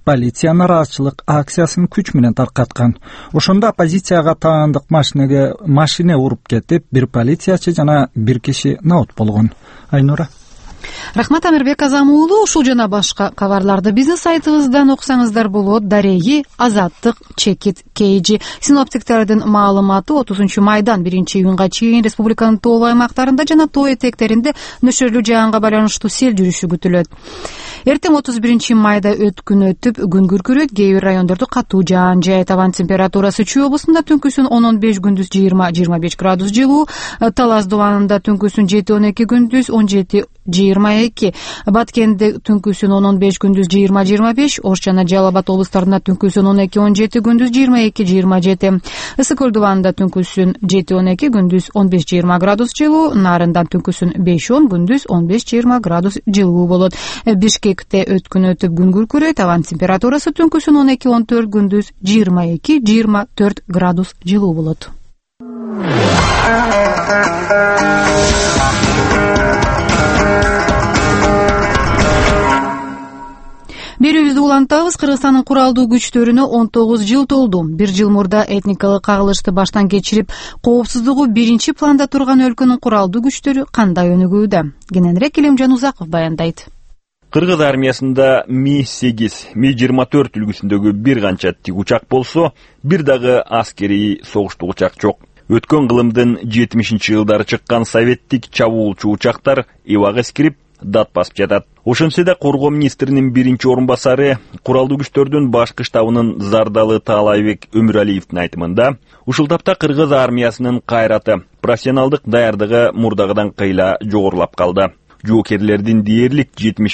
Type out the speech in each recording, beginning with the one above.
полиция нараазычылык акциясын күч менен таркаткан. Ошондо оппозицияга таандык машина уруп кетип, бир полициячы жана бир киши набут болгон. Айнура. Рахмат, Амирбек Азам уулу. Ушул жана башка кабарларды биздин сайтыбыздан окусаңыздар болот. Дареги, Азаттык, Чекит, Кейджи. Синоптиктердин маалыматы 30 майдан 1-июнга чейин республиканын тоолуу аймактарында жана тоо этектеринде нөшөрлүү жаанга байланыштуу сел жүрүшү күтүлөт. Эртең 31 майда өткүн өтүп, күн күркүрөйт, кээ бир райондордо катуу жаан жаайт. Абан температурасы Чүй облусунда түнкүсүн 10-15, күндүз 20-25 градус жылуу, Талас Дубанында түнкүсүн 7-12, күндүз 17-22, Баткенде түнкүсүн 10-15, күндүз 20-25, Ош жана Жалал Абад облустарында түнкүсүн 12-17, күндүз 22-27, Ысык Көл Дубанында түнкүсүн 7-12, күндүз 15-20 градус жылуу, Нарындан түнкүсүн 5-10, күндүз 15-20 градус жылуу болот. Бишкекте өткүн өтүп, күн күркүрөйт, абан температурасы түнкүсүн 12-14, күндүз 22-24 градус жылуу болот. Берүүбүздү улантабыз. Кыргызстандын куралдуу күчтөрүнө 19 жыл толду. Бир жыл мурда этникалык кагылышты баштан кечирип, коопсуздугу биринчи планда турган өлкөнүн куралдуу күчтөрү кандай өнүгүүдө? Кененирээк Илимжан Узаков баяндайт. Кыргыз армиясында Ми-8, Ми-24 үлгүсүндөгү бир канча тик учак болсо, бир дагы аскерий согуштук учак жок. Өткөн кылымдын 70-жылдары чыккан советтик чабуулчу учактар эбак эскирип, дат басып жатат. Ошентсе да коргоо министринин биринчи орун басары, куралдуу күчтөрдүн башкы штабынын зардалы Таалайбек Өмүралиевдин айтымында, ушул тапта кыргыз армиясынын кайраты, профессионалдык даярдыгы мурдагыдан кыйла жогорулап калды. Жоокерлердин дээрлик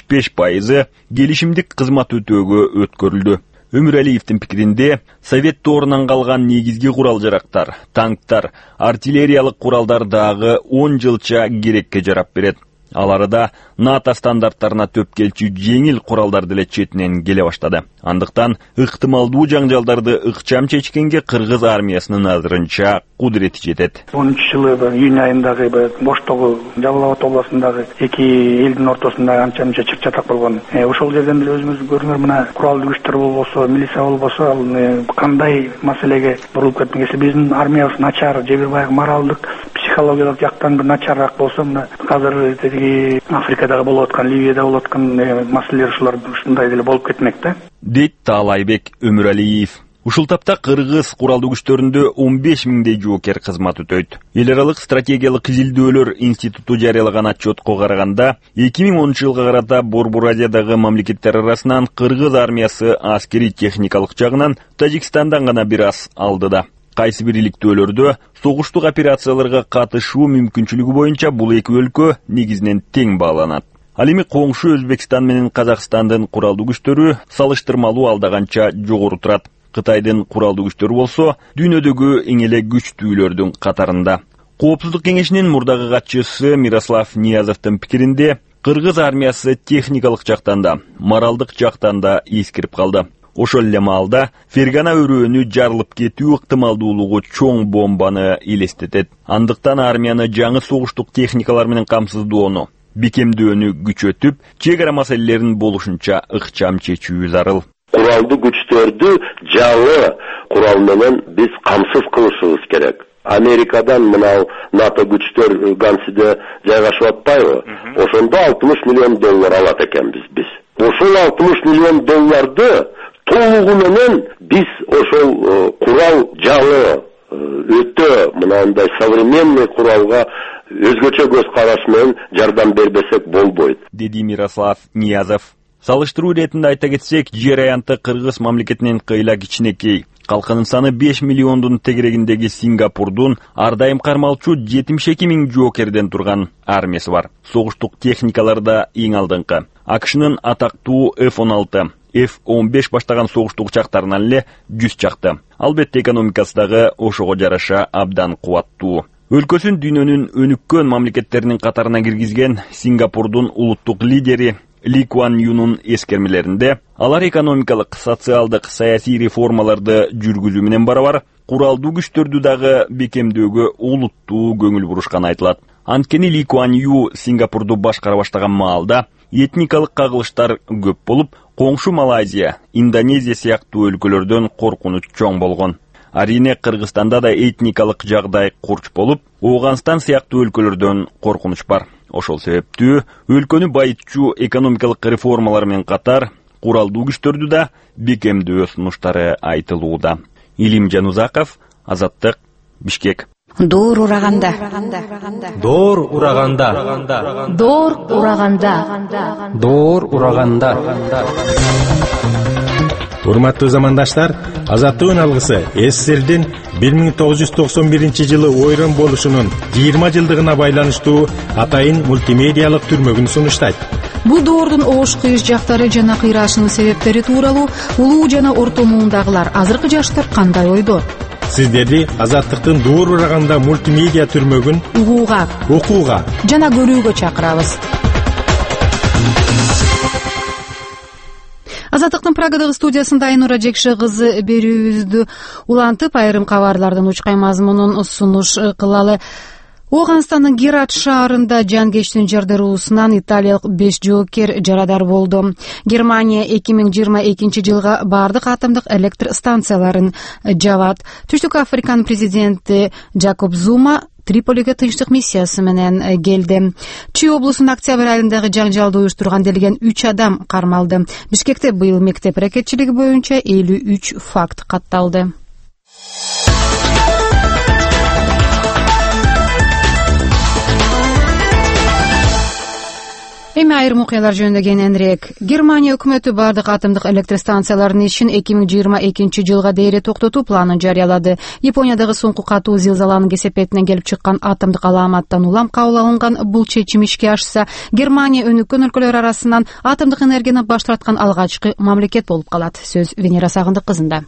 75% келишимдик кызмат өтөөгө өткөрүлдү. Өмүралиевдин пикиринде, совет доорунан калган негизги курал-жарактар, танктар, артиллериялык куралдар дагы 10 жылча керекке жарап берет. Алары да НАТО стандарттарына төп келчү жеңил куралдар деле четинен келе баштады. Андыктан ыктымалдуу жаңжалдарды ыкчам чечкенге кыргыз армиясынын азырынча кудурети жетет. 10-жылы июнь айындагы Боштогу, Жалал Абад областындагы эки элдин ортосунда анча-мынча чыр-чатак болгон. Ошол жерден эле өзүңүз көрүңөр, мына куралдуу күчтөр болбосо, милиция болбосо, ал кандай маселеге бурулуп кетмесе, биздин армиябыз начар, же бир баягы моралдык, психологиялык жактан бир начарраак болсо, мына азыр Африкадагы болуп аткан, Ливияда болуп аткан маселелер ушулар ушундай деле болуп кетмек да. Дейт Таалайбек Өмүралиев. Ушул тапта кыргыз куралдуу күчтөрүндө 15 миңдей жоокер кызмат өтөйт. Эл аралык стратегиялык изилдөөлөр институту жарыялаган отчетко караганда, 2010 жылга карата Борбор Азиядагы мамлекеттер арасынан кыргыз армиясы аскерий техникалык жагынан Тажикстандан гана бир аз алды да. Кайсы бир иликтөөлөрдө согуштук операцияларга катышуу мүмкүнчүлүгү боюнча бул эки өлкө негизинен тең бааланат. Ал эми коңшу Өзбекстан менен Казакстандын куралдуу күчтөрү салыштырмалуу алдаганча жогору турат. Кытайдын куралдуу күчтөрү болсо, дүйнөдөгү эң эле күчтүүлөрдүн катарында. Коопсуздук кеңешинин мурдагы катчысы Мирослав Ниязовдун пикиринде, кыргыз армиясы техникалык жактан да, моралдык жактан да эскирип калды. Ошол эле маалда Фергана өрөөнү жарылып кетүү ыктымалдуулугу чоң бомбаны элестетет. Андыктан армияны жаңы согуштук техникалар менен камсыздоону, бекемдөөнү күчөтүп, чек ара маселелерин болушунча ыкчам чечүү зарыл. Куралдуу күчтөрдү жаңы курал менен биз камсыз кылышыбыз керек. Америкадан мынау НАТО күчтөр Гансиде жайгашып атпайбы? Ошондо $60 миллион алат экенбиз биз. Ошол $60 миллион толугу менен биз ошол курал жаңы өтө мынандай современный куралга өзгөчө көз караш менен жардам бербесек болбойт, деди Мирослав Ниязов. Салыштыруу иретинде айта кетсек, жер аянты кыргыз мамлекетинен кыйла кичинекей. Калкынын саны 5 миллиондун тегерегиндеги Сингапурдун ар дайым кармалчу 72 миң жоокерден турган армиясы бар. Согуштук техникаларда эң алдыңкы. АКШнын атактуу F-16, F-15 баштаган согуштук учактарынан эле 100 чакты. Албетте экономикасы дагы ошого жараша абдан кубаттуу. Өлкөсүн дүйнөнүн өнүккөн мамлекеттеринин катарына киргизген Сингапурдун улуттук лидери Ли Куан Юнун эскермелеринде, алар экономикалык, социалдык, саясий реформаларды жүргүзүү менен барабар куралдуу күчтөрдү дагы бекемдөөгө олуттуу көңүл бурушканы айтылат. Анткени Ли Куан Ю Сингапурду башкара баштаган маалда этникалык кагылыштар көп болуп, Коңшу Малайзия, Индонезия сыяктуу өлкөлөрдөн коркунуч чоң болгон. Арине Кыргызстанда да этникалык жагдай курч болуп, Ооганстан сыяктуу өлкөлөрдөн коркунуч бар. Ошол себептүү өлкөнү байытчу экономикалык реформалар менен катар куралдуу күчтөрдү да бекемдөө сунуштары айтылууда. Илимжан Узаков, Азаттык, Бишкек. Доор ураганда. Доор ураганда. Доор ураганда. Доор ураганда. Урматтуу замандаштар, Азаттыгын алгысы СССРдин 1991-жылы ойрон болушунун 20 жылдыгына байланыштуу атайын мультимедиалык түрмөгүн сунуштайт. Бул доордун оош кыйыш жактары жана кыйраашынын себептери тууралуу улуу жана орто муундагылар азыркы жаштар кандай ойдо? Сиздерди Азаттыктын Доор ураганда мультимедиа түрмөгүн угууга, окууга жана көрүүгө чакырабыз. Азаттыктын Прагадагы студиясында Айнура Жекше кызы берүүбүздү улантып, айрым кабарлардын учкай мазмунун сунуш кылалы. Ооганстандын Герат шаарында жангечтин жардыруусунан италиялык 5 жоокер жарадар болду. Германия 2022 жылга бардык атомдук электр станцияларын жабат. Түштүк Африканын президенти Жакоб Зума Триполиге тынчтык миссиясы менен келди. Чүй облусунун октябрь айындагы жаңжалды уюштурган делген 3 адам кармалды. Бишкекте быйыл мектеп ракетчилиги боюнча 53 факт катталды. Эми айрым окуялар жөнүндө кененирээк. Германия өкмөтү бардык атомдук электр станцияларынын ишин 2022 жылга дейре токтотуу планын жарыялады. Япониядагы соңку катуу зилзаланын кесепетинен келип чыккан атомдук аламаттан улам кабыл алынган бул чечим ишке ашса, Германия өнүккөн өлкөлөр арасынан атомдук энергияны баш тарткан алгачкы мамлекет болуп калат. Сөз Венера Сагындык кызында.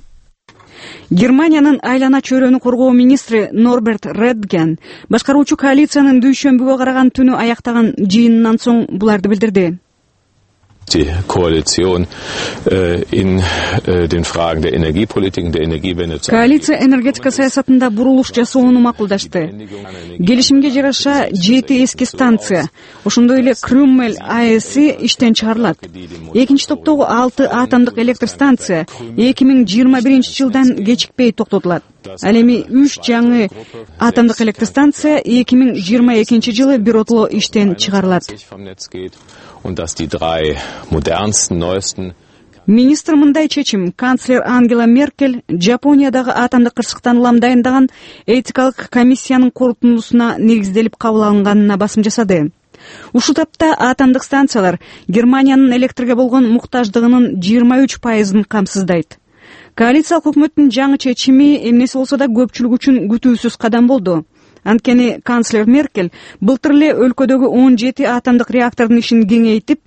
Германиянын айлана чөйрөнү коргоо министри Норберт Редген башкаруучу коалициянын дүйшөмбүгө караган түнү аяктаган жыйынынан соң буларды билдирди. Die Koalition in den Fragen der Energiepolitik und der Energiewende. Коалиция энергетика саясатында бурулуш жасоону макулдашты. Келишимге жараша 7 эски станция, ошондой эле Крюммель АЭСи иштен чыгарылат. Экинчи топтогу 6 атомдук электр станция 2021 жылдан кечикпей токтотулат. Ал эми 3 жаңы атомдук электр станция 2022 жылы биротоло иштен чыгарылат. Und dass die 3 modernsten, neuesten. Министр мындай чечим канцлер Ангела Меркель Жапониядагы атомдук кырсыктан улам дайындаган этикалык комиссиянын корутундусуна негизделип кабыл алынганына басым жасады. Ушул тапта атомдук станциялар Германиянын электрге болгон муктаждыгынын 23%ын камсыздайт. Коалициялык өкмөттүн жаңы чечими эмнеси болсо да көпчүлүк үчүн күтүүсүз кадам болду. Анткени канцлер Меркель былтыр эле өлкөдөгү 17 атомдук реактордун ишин кеңейтип,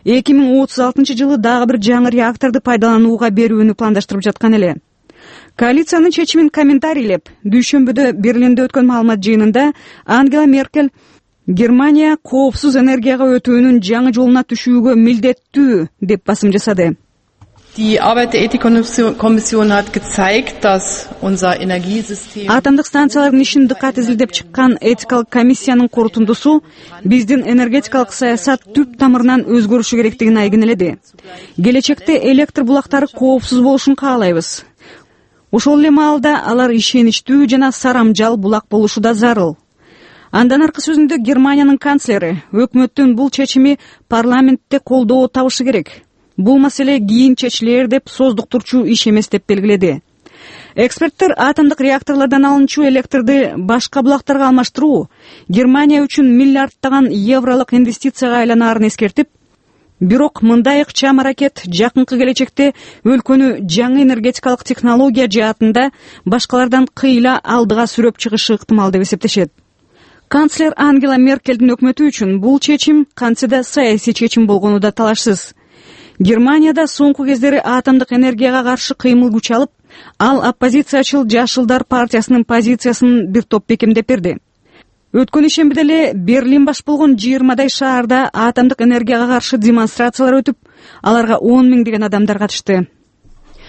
2036 жылы дагы бир жаңы реакторду пайдаланууга берүүнү пландаштырып жаткан эле. Коалициянын чечимин комментарийлеп, дүйшөмбүдө Берлинде өткөн маалымат жыйынында Ангела Меркель Германия коопсуз энергияга өтүүнүн жаңы жолуна түшүүгө милдеттүү деп басым жасады. Die Arbeit der Ethikkommission hat gezeigt, dass unser Energiesystem. Атомдук станциялардын ишин дыккат изилдеп чыккан этикалык комиссиянын корутундусу биздин энергетикалык саясат түп тамырынан өзгөрүшү керектигин айгинеледи. Келечекте электр булактары коопсуз болушун каалайбыз. Ошол эле маалда алар ишеничтүү жана сарамжал булак болушу да зарыл. Андан аркы сөзүндө Германиянын канцлери өкмөттүн бул чечими парламентте колдоо табышы керек. Бул маселе кийин чечилер деп создуктурчу иш эмес деп белгиледи. Эксперттер атомдук реакторлордон алынчу электрди башка булактарга алмаштыруу Германия үчүн миллиардтаган евролук инвестицияга айланаарын эскертип, бирок мындай ыкчам аракет жакынкы келечекте өлкөнү жаңы энергетикалык технология жаатында башкалардан кыйла алдыга сүрөп чыгышы ыктымал деп эсептешет. Канцлер Ангела Меркельдин өкмөтү үчүн бул чечим кантсе да саясий чечим болгону да талашсыз. Германияда соңку кездери атомдук энергияга каршы кыймыл күч алып, ал оппозициячыл Жашылдар партиясынын позициясын бир топ бекемдеп берди. Өткөн ишембиде эле Берлин баш болгон 20 шаарда атомдук энергияга каршы демонстрациялар өтүп, аларга 10 000 деген адамдар катышты.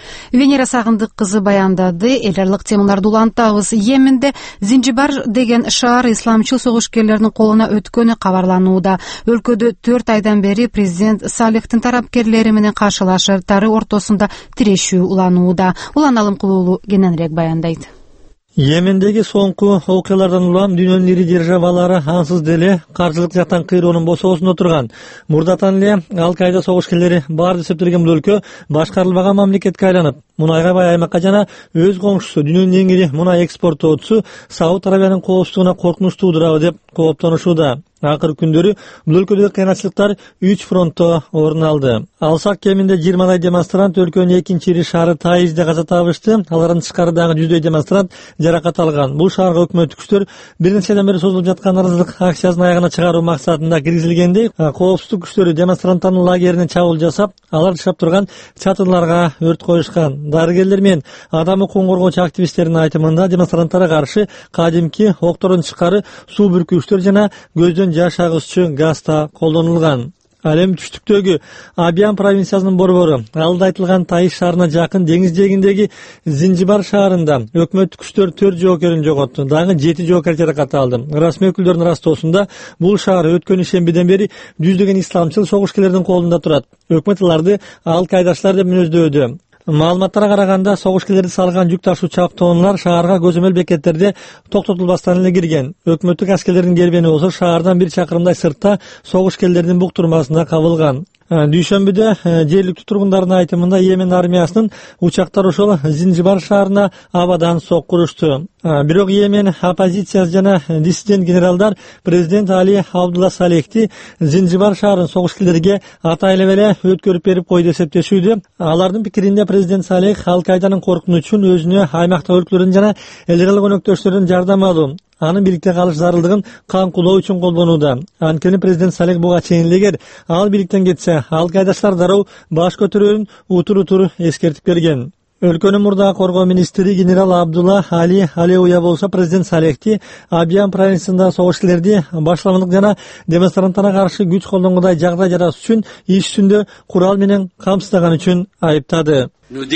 Венера Сагындык кызы баяндады. Эл аралык темаларды улантабыз. Йеменде Зинжибар деген шаар исламчыл согушкерлердин колуна өткөнү кабарланууда. Өлкөдө 4 айдан бери президент Салихтин тарапкерлери менен каршылаштары ортосунда тирешүү уланууда. Улан Алымкулуулу кененирээк баяндайт. Йемендеги соңку окуялардан улам дүйнөнүн ири державалары ансыз деле каржылык жактан кыйроонун босоосунда турган. Мурдатан эле Ал-Каида согушкерлери бар эсептелген бул өлкө башкарылбаган мамлекетке айланып, мунайга бай аймакка жана өз коңшусу дүйнөнүн эң ири мунай экспорттоочусу Сауд Арабиянын коопсуздугуна коркунуч туудурабы деп кооптонушууда. Акыркы күндөрү бул өлкөдөгү кыйынчылыктар 3 фронтто орун алды. Алсак кеминде 20 демонстрант өлкөнүн экинчи ири шаары Таизде каза табышты. Алардан тышкары дагы 100 демонстрант жаракат алган. Бул шаарга өкмөттүк күчтөр бир нечеден бери созулуп жаткан нааразычылык акциясын аягына чыгаруу максатында киргизилгендей, коопсуздук күчтөрү демонстранттардын лагерине чабуул жасап, алар жашап турган чатырларга өрт коюшкан. Дарыгерлер менен адам укугун коргоочу активисттердин айтымында демонстранттарга каршы кадимки октордун тышкары суу бүркүүчтөр жана көздөн жаш агызчу газ да колдонулган. Ал эми түштүктөгү Абиян провинциясынын борбору, алда айтылган Таиз шаарына жакын деңиз жээгиндеги Зинжибар шаарында өкмөттүк күчтөр 4 жоокерин жоготту, дагы 7 жоокер жаракат алды. Расмий өкүлдөрдүн ырастоосунда бул шаар өткөн ишембиден бери жүздөгөн исламчыл согушкерлердин колунда турат. Өкмөт аларды Ал-Каидачлар деп мүнөздөдү. Маалыматтарга караганда согушкерлерди салган жүк ташуучу автоунаалар шаарга көзөмөл бекеттерде токтотулбастан эле кирген. Өкмөттүк аскерлердин келбени болсо шаардан 1 чакырымдай сыртта согушкерлердин буктурмасында кабылган. Дүйшөмбүдө жергиликтүү тургундардын айтымында Йемен армиясынын учактар ошол Зинжибар шаарына абадан соккурушту. Бирок Йемен оппозициясы жана диссидент генералдар президент Али Абдулла Салихти Зинжибар шаарын согушкерлерге атайлап эле өткөрүп берип койду эсептешүүдө. Алардын пикиринде президент Салих Ал-Каиданын коркунучун өзүнө аймактагы өлкөлөрдүн жана эл аралык өнөктөштөрдүн жардам алуу, анын бийликте калыш зарылдыгын камкулоо үчүн колдонууда. Анткени президент Салих буга чейин эле эгер ал бийликтен кетсе, Ал-Каидачлар дароо баш көтөрөөрүн утур эскертип берген. Өлкөнүн мурдагы коргоо министри генерал Абдулла Али Алеуя болсо президент Салихти Абиян провинциясында согушкерлерди башламалык жана демонстранттарга каршы күч колдонгондой жагдай жаратуу үчүн иш үстүндө курал менен камсыздаган үчүн айыптады.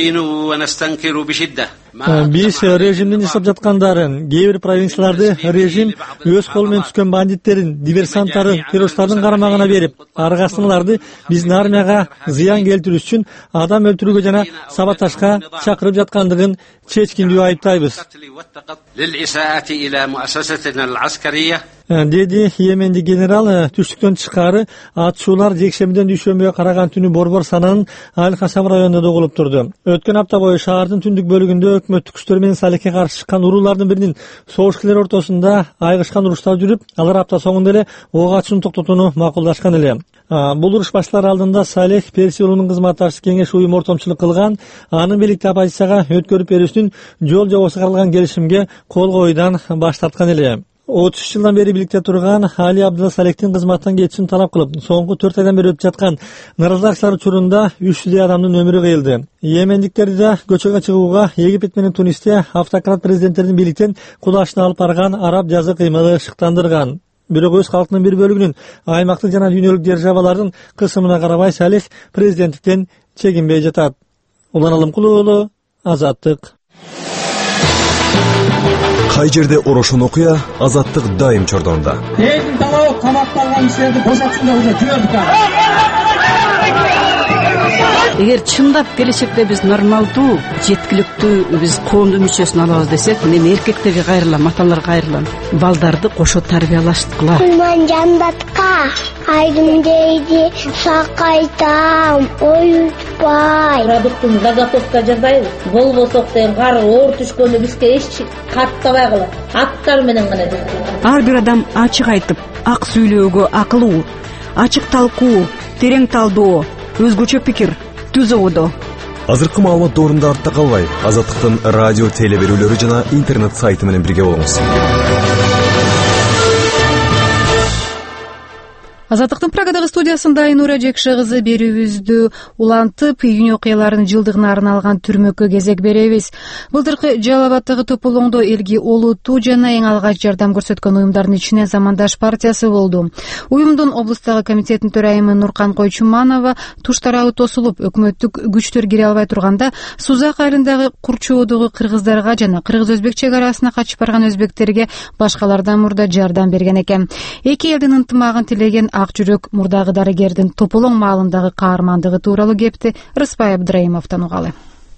Биз режимдин жасап жаткандарын, кээ бир провинцияларды режим өз колу менен түшкөн бандиттерин, диверсанттарын, террористтардын карамагына берип, аргасын аларды биздин армияга зыян келтирүү үчүн адам өлтүрүүгө жана саботажга чакырып жаткандыгын чечкиндүү айыптайбыз. Деди Йемендик генерал. Түштүктөн тышкары атышуулар жекшембиден дүйшөмбүгө караган түнү борбор сананын Аль-Хасам районунда угулуп турду. Өткөн апта бою шаардын түндүк бөлүгүндө өкмөттүк күчтөр менен Салихке каршы чыккан уруулардын биринин согушкерлер ортосунда айгышкан уруштар жүрүп, алар апта соңунда эле ок атышууну токтотууну макулдашкан эле. Бул уруш башталар алдында Салих Персиолунун кызматташчы кеңеш уюму ортомчулук кылган, анын бийликти оппозицияга өткөрүп берүүсүнүн жол жобосу каралган келишимге кол коюудан баш тарткан эле. 33 жылдан бери бийликте турган Али Абдулла Салихтин кызматтан кетишин талап кылып, соңку 4 айдан бери өтүп жаткан нааразычылык акциялар учурунда 300 адамдын өмүрү кыйылды. Йемендиктерди да көчөгө чыгууга Египет менен Тунисте автократ президенттердин бийликтен кудашына алып барган араб жазы кыймылы шыктандырган. Бирок өз калкынын бир бөлүгүнүн аймактык жана дүйнөлүк державалардын кысымына карабай Салих президенттиктен чегинбей жатат. Улан Алымкулуулу, Азаттык. Кай жерде орошон окуя, Азаттык дайым чордонда. Элдин талабы камакталган кишилерди бошотсун деп жүрдүк. Эгер чындап келечекте биз нормалдуу, жеткиликтүү биз коомдун мүчөсүн алабыз десек, эми эркектерге кайрылам, аталарга кайрылам. Балдарды кошо тарбиялаштыкыла. Мен жандатка айдым дейди, сакайтам, оютпай. Продуктун заготовка жасайбыз. Болбосок деген кар оор түшкөндө бизге эч каттабай калат. Аттар менен гана жасайбыз. Ар бир адам ачык айтып, ак сүйлөөгө акылуу, ачык талкуу, терең талдоо, өзгөчө пикир түзүүдө. Азыркы маалымат доорунда артта калбай, Азаттыктын радио теле берүүлөрү жана интернет сайты менен бирге болуңуз. Азаттыктын Прагадагы студиясында Айнура Жекши кызы берүүбүздү улантып, июнь окуяларынын жылдыгына арналган түрмөккө кезек беребиз. Былтыркы Жалал Абаддагы тополоңдо элге олуттуу жана эң алгач жардам көрсөткөн уюмдардын ичинен Замандаш партиясы болду. Уюмдун облустагы комитетинин төрайымы Нуркан Койчуманова туш тарабы тосулуп, өкмөттүк күчтөр кире албай турганда Сузак айылындагы Курчоодогу кыргыздарга жана кыргыз-өзбек чек арасына качып барган өзбектерге башкалардан мурда жардам берген экен. Эки элдин ынтымагын тилеген ак жүрөк мурдагы дарыгердин тополоң маалындагы каармандыгы тууралуу кепти Рыспай Абдрайымовдон угалы.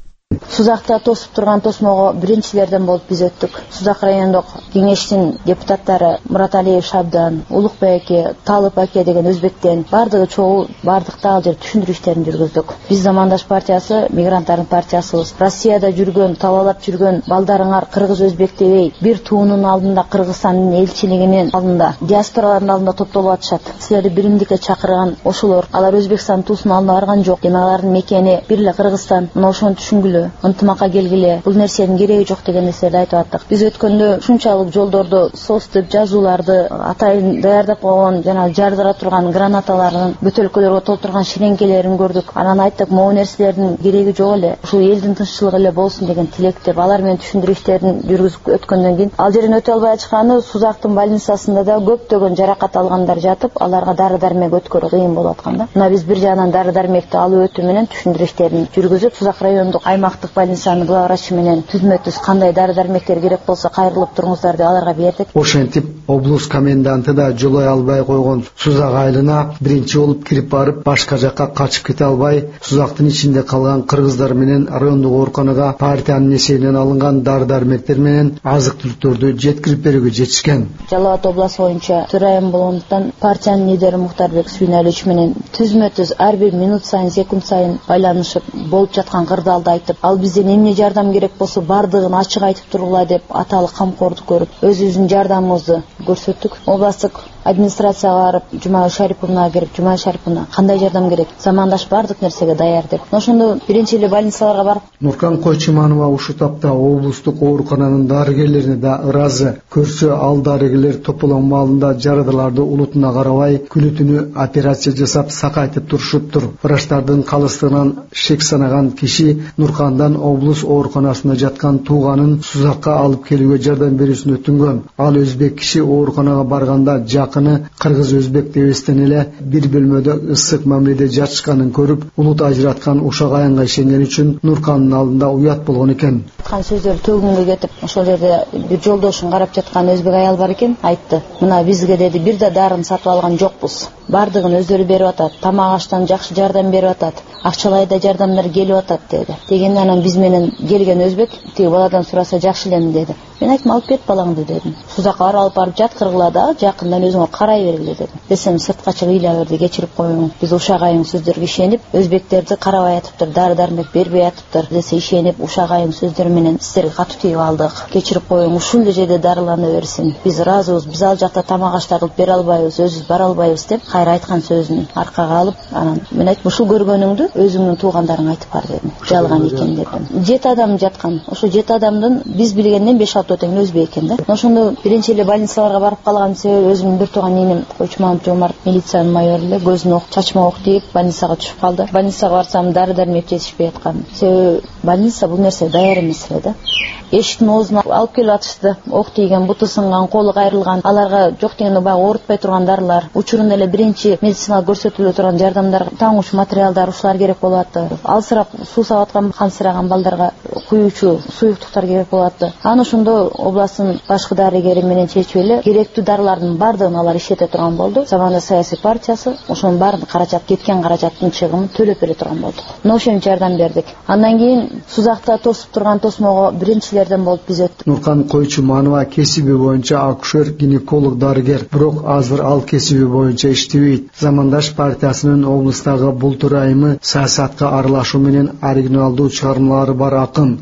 Сузакта тосуп турган тосмого биринчилерден болуп биз өттүк. Сузак райондук кеңештин депутаттары Мураталиев Шабдан, Улукбек аке, Талып аке деген өзбектен бардыгы чогуу бардыкта ал жер түшүндүрүү иштерин жүргүздүк. Биз Замандаш партиясы мигранттардын партиясыбыз. Россияда жүргөн, табалап жүргөн балдарыңар кыргыз өзбек дебей, бир туунун алдында Кыргызстандын элчилигинин алдында, диаспоралардын алдында топтолуп атышат. Силерди биримдикке чакырган ошолор, алар Өзбекстан туусунун алдына барган жок. Демек алардын мекени бир эле Кыргызстан. Мына ошону түшүнгүлө, ынтымакка келгиле, бул нерсенин кереги жок деген нерселерди айтып аттык. Биз өткөндө ушунчалык жолдорду соступ, жазууларды, атайын даярдап койгон жана жардыра турган гранаталардын бөтөлкөлөргө толтурган ширеңкелерин көрдүк. Анан айттык, могу нерселердин кереги жок эле, ушул элдин тынччылыгы эле болсун деген тилектеп, алар менен түшүндүрүү иштерин жүргүзүп өткөндөн кийин ал жерден өтө албай чыкканы Сузактын больницасында да көптөгөн жаракат алгандар жатып, аларга дары-дармек өткөрүү кыйын болуп атканда. Мына биз бир жагынан дары-дармекти алуу өтүү менен түшүндүрүү иштерин жүргүзүп, Сузак райондук аймактык больницанын главврачы менен түзмөтүбүз кандай дары-дармектер керек болсо кайрылып туруңуздар деп аларга бердик. Ошентип облус коменданты да жолой албай койгон Сузак айылына биринчи болуп кирип барып, башка жакка качып кете албай, Сузактын ичинде калган кыргыздар менен райондук ооруканага партиянын эсебинен алынган дары-дармектер менен азык-түлүктөрдү жеткирип берүүгө жетишкен. Жалал Абад областы боюнча төрайым болгондуктан партиянын лидери Мухтарбек Сүйнөлүч менен түзмө-түз ар бир минут сайын, секунд сайын байланышып, болуп жаткан кырдаалды айтып, ал бизден эмне жардам керек болсо бардыгын ачык айтып тургула деп аталык камкордук көрүп, өзүбүздүн жардамыбызды көрсөттүк. Областтык администрацияга барып, Жумай Шариповнага кирип, Жумай Шариповна кандай жардам керек? Замандаш бардык нерсеге даяр деп. Ошондо биринчи эле больницаларга барып, Нуркан Койчуманова ушул тапта облустук оорукананын дарыгерлерине да ыраазы. Көрсө ал дарыгерлер тополоң маалында жарадаларды улутуна карабай, күнү-түнү операция жасап сакайтып турушуптур. Врачтардын калыстыгынан шек санаган киши Нуркандан облус ооруканасында жаткан тууганын Сузакка алып келүүгө жардам берүүсүн өтүнгөн. Ал өзбек киши ооруканага барганда жакыны кыргыз-өзбек дебестен эле бир бөлмөдө ысык мамиледе жатышканын көрүп, улут ажыраткан ушак аянга ишенген үчүн Нуркандын алдында уят болгон экен. Сөздөр төгүнгө кетип, ошол жерде бир жолдошун карап жаткан өзбек аял бар экен, айтты. Мына бизге деди, бир да дарын сатып алган жокпуз. Бардыгын өздөрү берип атат. Тамак аштан жакшы жардам берип атат. Акчалай да жардамдар келип атат деди. Дегенде анан биз менен келген өзбек тиги баладан сураса жакшы элем деди. Мен айттым, алып кет балаңды дедим. Сузакка алып барып жаткыргыла да, жакындан өзүңө карай бергиле дедим. Десем, сыртка чыгып ыйлаберди, кечирип коюң. Биз ушак айың сөздөргө ишенип, өзбектерди карабай атыптыр, дары-дармек бербей атыптыр десе ишенип, ушак айың сөздөрү менен сиздерге катуу тийип алдык. Кечирип коюң, ушул жерде дарылана берсин. Биз ыраазыбыз, биз ал жакта тамак аш кылып бере албайбыз, өзүбүз бара албайбыз деп кайра айткан сөзүн аркага алып, анан мен айттым, ушул көргөнүңдү өзүңдүн туугандарыңа айтып бар дедим. Жалган экен дедим. 7 адам жаткан. Ошо 7 адамдын биз билгенден 5-6 тең өзбек экен да. Ошондо биринчи эле больницаларга барып калган себеби өзүмдүн бир тууган инем Койчуманов Жомарт милициянын майору эле, көзүнө чачма ок тийип больницага түшүп калды. Больницага барсам дары-дармек жетишпей аткан. Себеби больница бул нерсе даяр эмес эле да. Эшиктин оозуна алып келип атышты. Ок тийген, буту сынган, колу кайрылган, аларга жок дегенде баягы оорутпай турган дарылар, учурунда эле биринчи медициналык көрсөтүлө турган жардамдар, таңуучу материалдар ушулар керек болуп атты. Алсырап суу сап аткан, кансыраган балдарга куюучу суюктуктар керек болуп атты. Аны ошондо областтын башкы дарыгери менен чечип эле керектүү дарылардын бардыгын алар иштете турган болду. Замандаш саясий партиясы ошонун баарын каражат, кеткен каражаттын чыгымын төлөп бере турган болдук. Мына ошентип жардам бердик. Андан кийин Сузакта тосуп турган тосмого биринчилерден болуп биз өттүк. Нуркан Койчуманова кесиби боюнча акушер гинеколог дарыгер, бирок азыр ал кесиби боюнча иштебейт. Замандаш партиясынын облустагы бул төрайымы саясатка аралашуу менен оригиналдуу чыгармалары бар акын.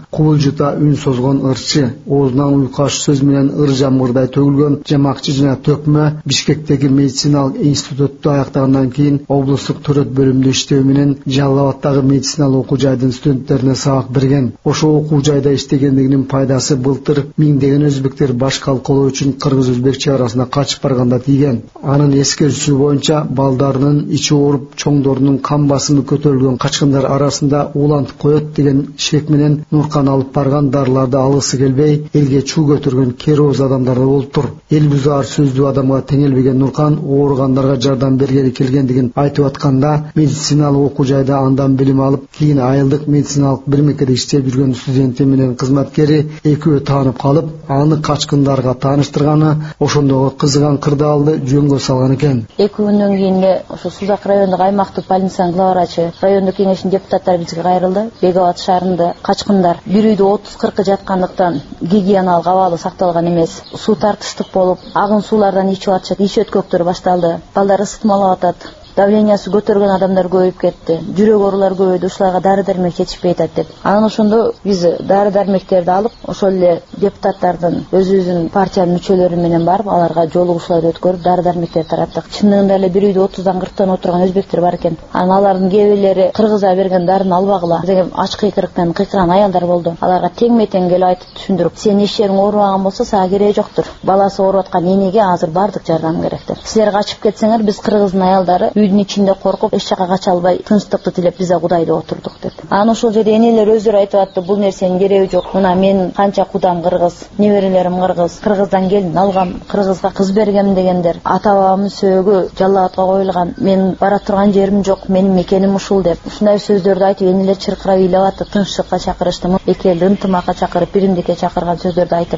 кубулжута үн созгон ырчы, оозунан уйкаш сөз менен ыр жамгырдай төгүлгөн жамакчы жана төкмө Бишкектеги медициналык институтту аяктагандан кийин облустук төрөт бөлүмүндө иштөө менен Жалал Абадтагы медициналык окуу жайдын студенттерине сабак берген. Ошо окуу жайда иштегендигинин пайдасы былтыр миңдеген өзбектер баш калкалоо үчүн кыргыз-өзбек чек арасына качып барганда тийген. Анын эскертүүсү боюнча балдарынын ичи ооруп, чоңдорунун кан басымы көтөрүлгөн качкындар арасында уулантып коет деген шек менен Нуркан алып барган дарыларды алгысы келбей, элге чуу көтөргөн керооз адамдар да болуптур. Эл бузаар сөздүү адамга теңелбеген Нуркан ооругандарга жардам бергени келгендигин айтып атканда, медициналык окуу жайда андан билим алып, кийин айылдык медициналык бирмекеде иштеп жүргөн студенти менен кызматкери экөө таанып калып, аны качкындарга тааныштырганы, ошондогу кызыган кырдаалды жөнгө салган экен. 2 күндөн кийин ошо Сузак райондук аймактык больницанын глава врачы, райондук кеңештин депутаттары бизге кайрылды. Бек Абад шаарында качкындар бир үйдө 30-40 жаткандыктан гигиеналык абалы сакталган эмес. Суу тартыштык болуп, агын суулардан ичип атышат, ич өткөктөр башталды. Балдар ысытмалап атат. Давлениясы көтөргөн адамдар көбөйүп кетти. Жүрөк оорулары көбөйдү, ушуларга дары-дармек жетишпей атат деп. Анан ошондо биз дары-дармектерди алып, ошол эле депутаттардын өзүбүздүн партиянын мүчөлөрү менен барып, аларга жолугушуулар өткөрүп, дары-дармектер тараттык. Чындыгында эле бир үйдө 30-дан 40тан отурган өзбектер бар экен. Анан алардын кээ бирлери кыргызга берген дарыны албагыла деген ач кыйкырыктан кыйкырган аялдар болду. Аларга теңме-тең келип айтып түшүндүрүп, сен эч жериң оорубаган болсо, сага кереги жоктур. Баласы ооруп аткан энеге азыр бардык жардам керек деп. Силер качып кетсеңер, биз кыргыздын аялдары үйдүн ичинде коркуп, эч жака кача албай, тынчтыкты тилеп биз Кудайды отурдук деп. Анан ошол жерде энелер өздөрү айтып атты, бул нерсенин кереги жок. Мына мен канча кудам кыргыз, неберелерим кыргыз, кыргыздан келин алгам, кыргызга кыз бергем дегендер. Ата-бабамдын сөөгү Жалал Абадка коюлган. Мен бара турган жерим жок, менин мекеним ушул деп. Ушундай сөздөрдү айтып, энелер чыркырап ыйлап атты, тынчтыкка чакырышты. Эки элди ынтымакка чакырып, биримдикке чакырган сөздөрдү айтып.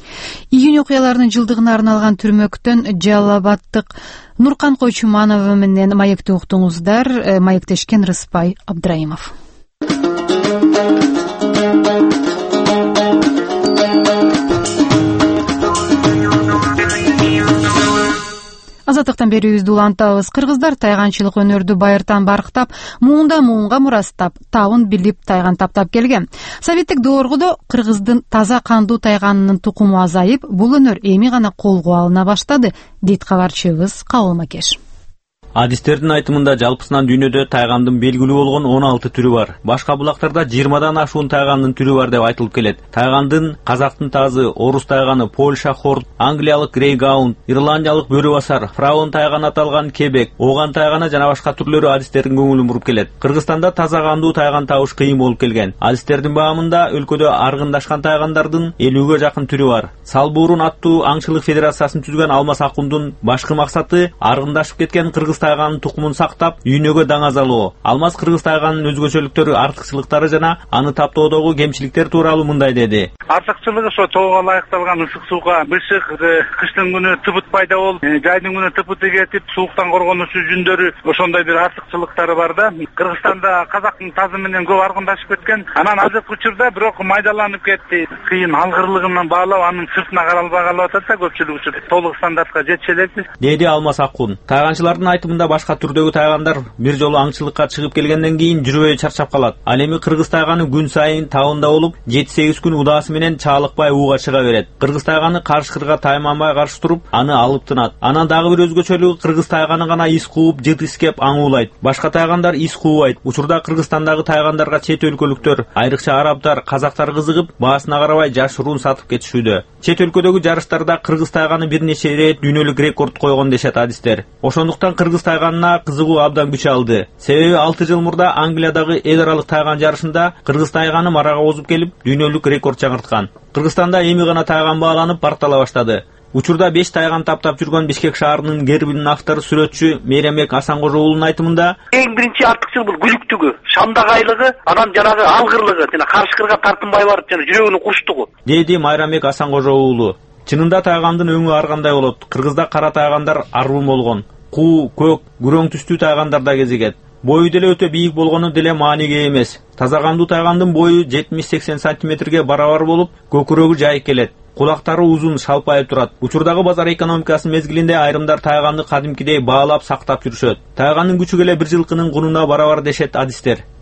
Июнь окуяларынын жылдыгына арналган түрмөктөн Жалал Абадтык Нуркан Койчуманова менен маекти уктуңуздар. Маектешкен Рыспай Абдраимов. Азаттыктан берүүбүздү улантабыз. Кыргыздар тайганчылык өнөрдү байыртан барктап, муунда муунга мурастап, табын билип тайган таптап келген. Советтик дооргудо кыргыздын таза кандуу тайганынын тукуму азайып, бул өнөр эми гана колго алына баштады, дейт кабарчыбыз Кабыл Макеш. Адистердин айтымында жалпысынан дүйнөдө тайгандын белгилүү болгон 16 түрү бар. Башка булактарда 20дан ашуун тайгандын түрү бар деп айтылып келет. Тайгандын казактын тазы, орус тайганы, Польша хорд, англиялык грейгаунд, ирландиялык бөрү басар, фраун тайганы аталган кебек, оган тайганы жана башка түрлөрү адистердин көңүлүн буруп келет. Кыргызстанда таза кандуу тайган табыш кыйын болуп келген. Адистердин баамында өлкөдө аргындашкан тайгандардын 50ге жакын түрү бар. Салбуурун аттуу аңчылык федерациясын түзгөн Алмаз Акундун башкы максаты аргындашып кеткен кыргыз тайганын тукумун сактап, үйнөгө даңаз алуу. Алмаз кыргыз тайганынын өзгөчөлүктөрү, артыкчылыктары жана аны таптоодогу кемчиликтер тууралуу мындай деди. Артыкчылыгы ошо тоого ылайыкталган ысык сууга бышык, кыштын күнү тыбыт пайда болуп, жайдын күнү тыпыты кетип, сууктан коргонуучу жүндөрү, ошондой бир артыкчылыктары бар да. Кыргызстанда казактын тазы менен көп аргындашып кеткен. Анан азыркы учурда бирок майдаланып кетти. Кыйын алгырлыгынан баалап, анын сыртына каралбай калып атат да, көпчүлүк учурда толук стандартка жетише элекпиз, деди Алмаз Акун. Тайганчылардын айтымында башка түрдөгү тайгандар бир жолу аңчылыкка чыгып келгенден кийин жүрбөй чарчап калат. Ал эми кыргыз тайганы күн сайын табында болуп, 7-8 күн удаасы менен чаалыкпай ууга чыга берет. Кыргыз тайганы каршы-кырга тайманбай каршы туруп, аны алып тынат. Анан дагы бир өзгөчөлүгү кыргыз тайганы гана ис кууп, жыт искеп аңуулайт. Башка тайгандар ис куубайт. Учурда Кыргызстандагы тайгандарга чет өлкөлүктөр, айрыкча арабтар, казактар кызыгып, баасына карабай жашыруун сатып кетишүүдө. Чет өлкөдөгү жарыштарда кыргыз тайганы бир нече ирет дүйнөлүк рекорд койгон дешет адистер. Ошондуктан кыргыз тайганына кызыгуу абдан күч алды. Себеби 6 жыл мурда Англиядагы эл аралык тайган жарышында кыргыз тайганы марага озуп келип, дүйнөлүк рекорд жаңырткан. Кыргызстанда эми гана тайган бааланып партала баштады. Учурда 5 тайган таптап жүргөн Бишкек шаарынын гербинин автору сүрөтчү Мейрамбек Асангожоулунун айтымында, эң биринчи артыкчыл бул күлүктүгү, шамдагайлыгы, анан жанагы алгырлыгы, жана каршы-кырга тартынбай барып, жана жүрөгүнүн курчтугу, деди Майрамбек Асангожоулу. Чынында тайгандын өңү ар кандай болот. Кыргызда кара тайгандар арбун болгон. Куу, көк, күрөң түстүү тайгандар да кезигет. Бою деле өтө бийик болгону деле мааниге эмес. Таза кандуу тайгандын бою 70-80 сантиметрге барабар болуп, көкүрөгү жайып келет. Кулактары узун, шалпайып турат. Учурдагы базар экономикасынын мезгилинде айрымдар тайганды кадимкидей баалап сактап жүрүшөт. Тайгандын күчү келе бир жылкынын кунуна барабар дешет адистер.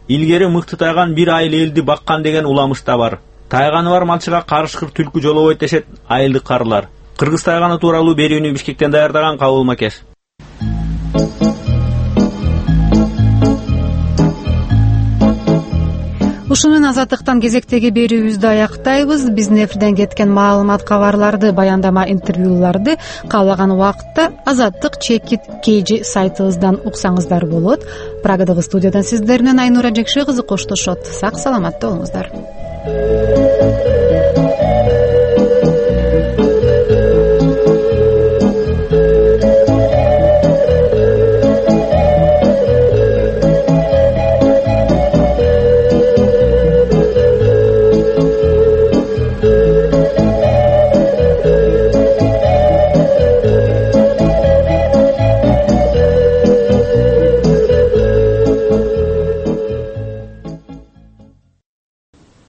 Илгери мыкты тайган бир айыл элди баккан деген уламыш да бар. Тайганы бар малчыга карышкыр түлкү жолобойт дешет айылдык карылар. Кыргыз тайганы тууралуу берүүнү Бишкектен даярдаган Кабыл Макеш. Ушуну менен Азаттыктан кезектеги берүүбүздү аяктайбыз. Биздин эфирден кеткен маалымат, кабарларды, баяндама, интервьюларды каалаган убакытта Азаттык чекит KG сайтыбыздан уксаңыздар болот. Прагадагы студиядан сиздер менен Айнура Жекше кызы коштошот. Сак саламатта болуңуздар.